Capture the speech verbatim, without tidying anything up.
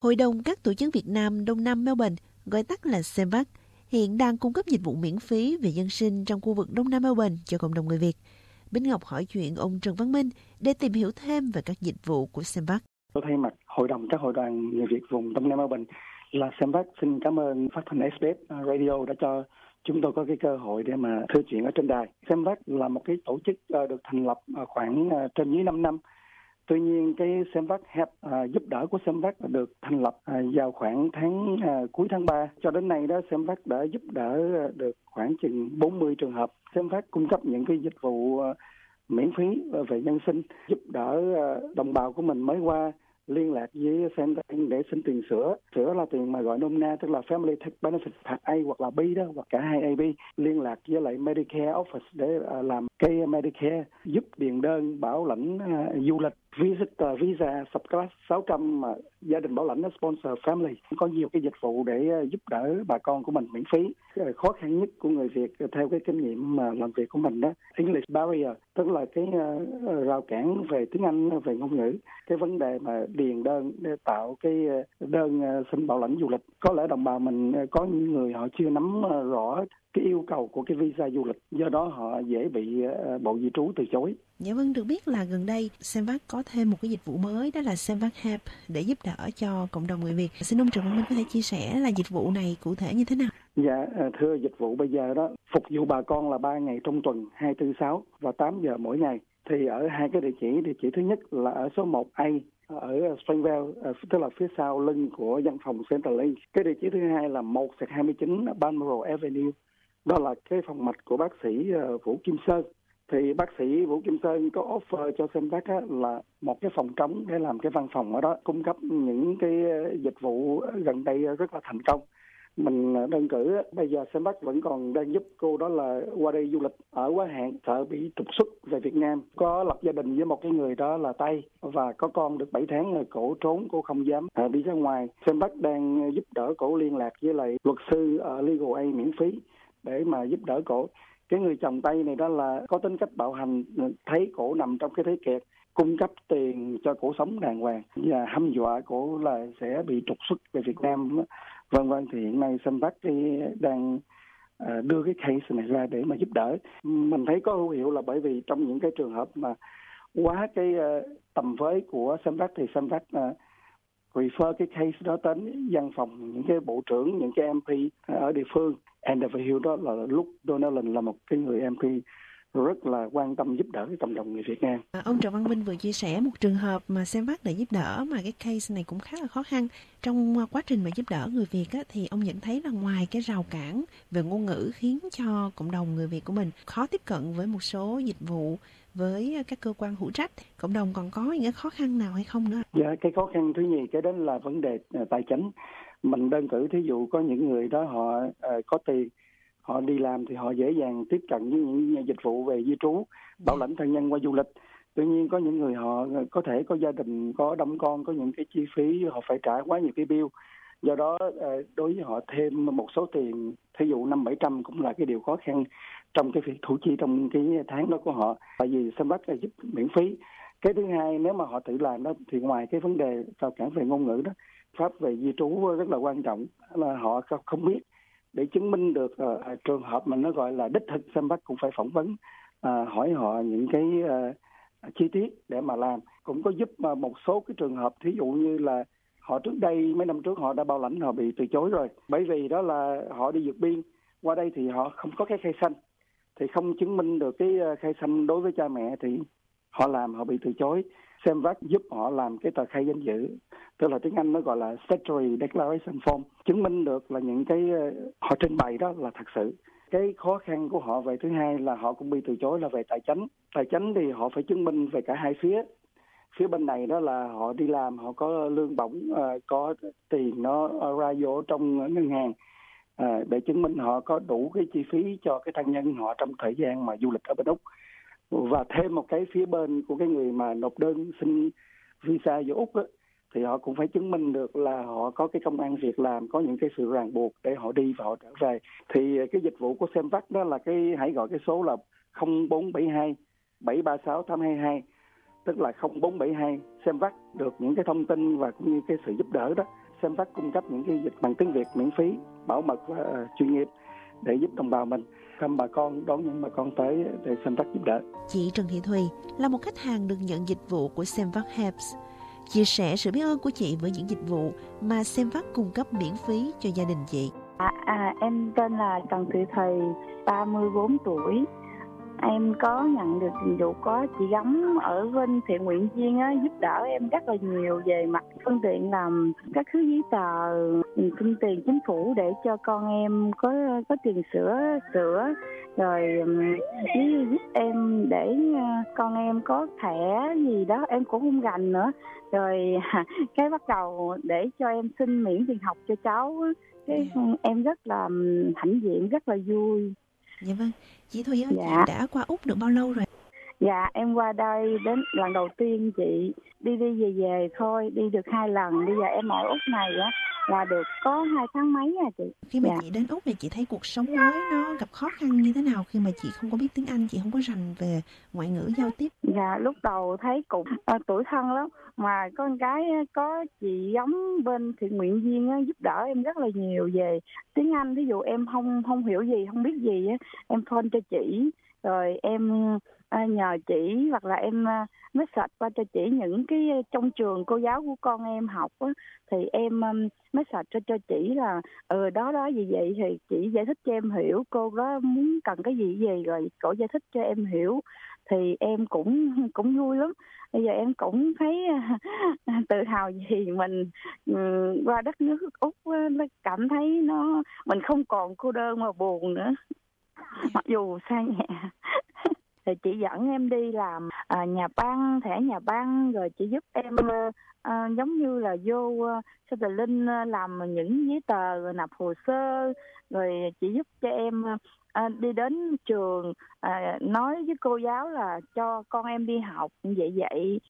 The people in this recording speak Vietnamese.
Hội đồng các tổ chức Việt Nam Đông Nam Melbourne, gọi tắt là SEMVAC, hiện đang cung cấp dịch vụ miễn phí về dân sinh trong khu vực Đông Nam Melbourne cho cộng đồng người Việt. Bính Ngọc hỏi chuyện ông Trần Văn Minh để tìm hiểu thêm về các dịch vụ của SEMVAC. Tôi thay mặt Hội đồng các hội đoàn người Việt vùng Đông Nam Melbourne là SEMVAC xin cảm ơn phát thanh ét bê ét Radio đã cho chúng tôi có cái cơ hội để mà thưa chuyện ở trên đài. SEMVAC là một cái tổ chức được thành lập khoảng trên dưới năm năm. Tuy nhiên cái SEMVAC Help à, giúp đỡ của SEMVAC được thành lập à, vào khoảng tháng à, cuối tháng ba. Cho đến nay đó SEMVAC đã giúp đỡ được khoảng chừng bốn mươi trường hợp. SEMVAC cung cấp những cái dịch vụ à, miễn phí về nhân sinh, giúp đỡ à, đồng bào của mình mới qua liên lạc với SEMVAC để xin tiền sữa. Sữa là tiền mà gọi nôm na tức là Family Tax Benefit Part A hoặc là B đó, hoặc cả hai A B. Liên lạc với lại Medicare Office để à, làm cái Medicare, giúp điền đơn bảo lãnh à, du lịch, Visitor Visa Subclass sáu trăm mà gia đình bảo lãnh sponsor family. Có nhiều cái dịch vụ để giúp đỡ bà con của mình miễn phí. Cái khó khăn nhất của người Việt theo cái kinh nghiệm mà làm việc của mình đó, English barrier, tức là cái uh, rào cản về tiếng Anh, về ngôn ngữ. Cái vấn đề mà điền đơn để tạo cái đơn uh, xin bảo lãnh du lịch. Có lẽ đồng bào mình uh, có những người họ chưa nắm uh, rõ cái yêu cầu của cái visa du lịch, do đó họ dễ bị uh, Bộ Di trú từ chối. Dạ vâng, được biết là gần đây SEMVAC có thêm một cái dịch vụ mới, đó là SEMVAC Help để giúp đỡ cho cộng đồng người Việt. Xin ông Trần Văn Minh có thể chia sẻ là dịch vụ này cụ thể như thế nào? Dạ, thưa, dịch vụ bây giờ đó phục vụ bà con là ba ngày trong tuần, hai, tư, sáu và tám giờ mỗi ngày. Thì ở hai cái địa chỉ, địa chỉ thứ nhất là ở số một A ở Springvale, tức là phía sau lưng của văn phòng Centrelink. Cái địa chỉ thứ hai là một hai mươi chín Balmoral Avenue, đó là cái phòng mạch của bác sĩ Vũ Kim Sơn. Thì bác sĩ Vũ Kim Sơn có offer cho SEMVAC là một cái phòng trống để làm cái văn phòng ở đó, cung cấp những cái dịch vụ gần đây rất là thành công. Mình đơn cử bây giờ SEMVAC vẫn còn đang giúp cô đó là qua đây du lịch ở quá hạn, sợ bị trục xuất về Việt Nam. Có lập gia đình với một cái người đó là Tây và có con được bảy tháng rồi, cổ trốn, cổ không dám à, đi ra ngoài. SEMVAC đang giúp đỡ cổ liên lạc với lại luật sư ở Legal Aid miễn phí để mà giúp đỡ cổ. Cái người chồng Tây này đó là có tính cách bạo hành, thấy cổ nằm trong cái thế kẹt, cung cấp tiền cho cổ sống đàng hoàng và hăm dọa cổ là sẽ bị trục xuất về Việt Nam, vân vân. Thì hiện nay SEMVAC đang đưa cái case này ra để mà giúp đỡ. Mình thấy có hữu hiệu là bởi vì trong những cái trường hợp mà quá cái tầm với của SEMVAC thì SEMVAC refer cái case đó đến văn phòng những cái bộ trưởng, những cái em pê ở địa phương. Endeavour Hill đó là lúc Donnellan là một cái người em pê rất là quan tâm giúp đỡ cái cộng đồng người Việt Nam. À, ông Trần Văn Minh vừa chia sẻ một trường hợp mà SEMVAC đã giúp đỡ mà cái case này cũng khá là khó khăn. Trong quá trình mà giúp đỡ người Việt á, thì ông nhận thấy là ngoài cái rào cản về ngôn ngữ khiến cho cộng đồng người Việt của mình khó tiếp cận với một số dịch vụ với các cơ quan hữu trách, cộng đồng còn có những cái khó khăn nào hay không nữa? Dạ, cái khó khăn thứ nhì cái đó là vấn đề tài chính. Mình đơn cử thí dụ có những người đó họ uh, có tiền, họ đi làm thì họ dễ dàng tiếp cận với những dịch vụ về di trú, bảo lãnh thân nhân qua du lịch. Tuy nhiên có những người họ có thể có gia đình, có đông con, có những cái chi phí họ phải trả quá nhiều cái bill. Do đó đối với họ thêm một số tiền, thí dụ năm bảy trăm cũng là cái điều khó khăn trong cái việc thu chi trong cái tháng đó của họ. Tại vì SEMVAC giúp miễn phí. Cái thứ hai, nếu mà họ tự làm đó thì ngoài cái vấn đề rào cản về ngôn ngữ đó, pháp về di trú rất là quan trọng, là họ không biết. Để chứng minh được uh, trường hợp mà nó gọi là đích thực, SEMVAC cũng phải phỏng vấn, uh, hỏi họ những cái uh, chi tiết để mà làm. Cũng có giúp uh, một số cái trường hợp, thí dụ như là họ trước đây, mấy năm trước họ đã bảo lãnh, họ bị từ chối rồi. Bởi vì đó là họ đi vượt biên, qua đây thì họ không có cái khai sinh, thì không chứng minh được cái khai sinh đối với cha mẹ thì họ làm, họ bị từ chối. SEMVAC giúp họ làm cái tờ khai danh dự, tức là tiếng Anh nó gọi là Statutory Declaration Form, chứng minh được là những cái họ trình bày đó là thật sự. Cái khó khăn của họ về thứ hai là họ cũng bị từ chối là về tài chính. Tài chính thì họ phải chứng minh về cả hai phía. Phía bên này đó là họ đi làm, họ có lương bổng, có tiền nó ra vô trong ngân hàng, để chứng minh họ có đủ cái chi phí cho cái thân nhân họ trong thời gian mà du lịch ở bên Úc. Và thêm một cái phía bên của cái người mà nộp đơn xin visa vô Úc á, thì họ cũng phải chứng minh được là họ có cái công ăn việc làm, có những cái sự ràng buộc để họ đi và họ trở về. Thì cái dịch vụ của SEMVAC đó là cái, hãy gọi cái số là không bốn bảy hai bảy ba sáu tám hai hai, tức là không bốn bảy hai SEMVAC, được những cái thông tin và cũng như cái sự giúp đỡ đó Semvac cung cấp những cái dịch bằng tiếng Việt miễn phí, bảo mật và uh, chuyên nghiệp để giúp đồng bào mình, thăm bà con, đón những bà con tới để Semvac giúp đỡ. Chị Trần Thị Thùy là một khách hàng được nhận dịch vụ của Semvac Helps, chia sẻ sự biết ơn của chị với những dịch vụ mà Semvac cung cấp miễn phí cho gia đình chị. À, à, em tên là Trần Thị Thùy, ba mươi bốn tuổi. Em có nhận được dịch vụ có chị Gấm ở bên thiện nguyện viên á, giúp đỡ em rất là nhiều về mặt phương tiện làm các thứ giấy tờ, phương tiền chính phủ để cho con em có có tiền sữa sữa rồi với giúp em để con em có thẻ gì đó em cũng không rành nữa, rồi cái bắt đầu để cho em xin miễn tiền học cho cháu, cái em rất là hãnh diện, rất là vui. Dạ vâng, chị Thùy ơi, dạ. Chị đã qua Úc được bao lâu rồi? Dạ, em qua đây đến lần đầu tiên chị, đi đi về về thôi, đi được hai lần, bây giờ em ở Úc này á là được có hai tháng mấy à chị. Khi mà dạ. chị đến Úc thì chị thấy cuộc sống mới nó gặp khó khăn như thế nào khi mà chị không có biết tiếng Anh, chị không có rành về ngoại ngữ giao tiếp? Dạ, lúc đầu thấy cũng à, tủi thân lắm, mà có con cái có chị giống bên thiện nguyện viên á, giúp đỡ em rất là nhiều về tiếng Anh. Ví dụ em không không hiểu gì, không biết gì á, em phone cho chị, rồi em à, nhờ chị, hoặc là em à, message qua cho chị những cái trong trường cô giáo của con em học á, thì em um, message cho cho chị là ừ đó đó gì vậy, thì chị giải thích cho em hiểu, cô đó muốn cần cái gì gì rồi cổ giải thích cho em hiểu, thì em cũng cũng vui lắm. Bây giờ em cũng thấy tự hào vì mình um, qua đất nước Úc, nó cảm thấy nó mình không còn cô đơn mà buồn nữa, mặc dù xa nhà. Thì chị dẫn em đi làm à, nhà băng, thẻ nhà băng, rồi chị giúp em à, giống như là vô cho tờ Linh làm những giấy tờ, rồi nộp hồ sơ, rồi chị giúp cho em à, đi đến trường à, nói với cô giáo là cho con em đi học, vậy vậy.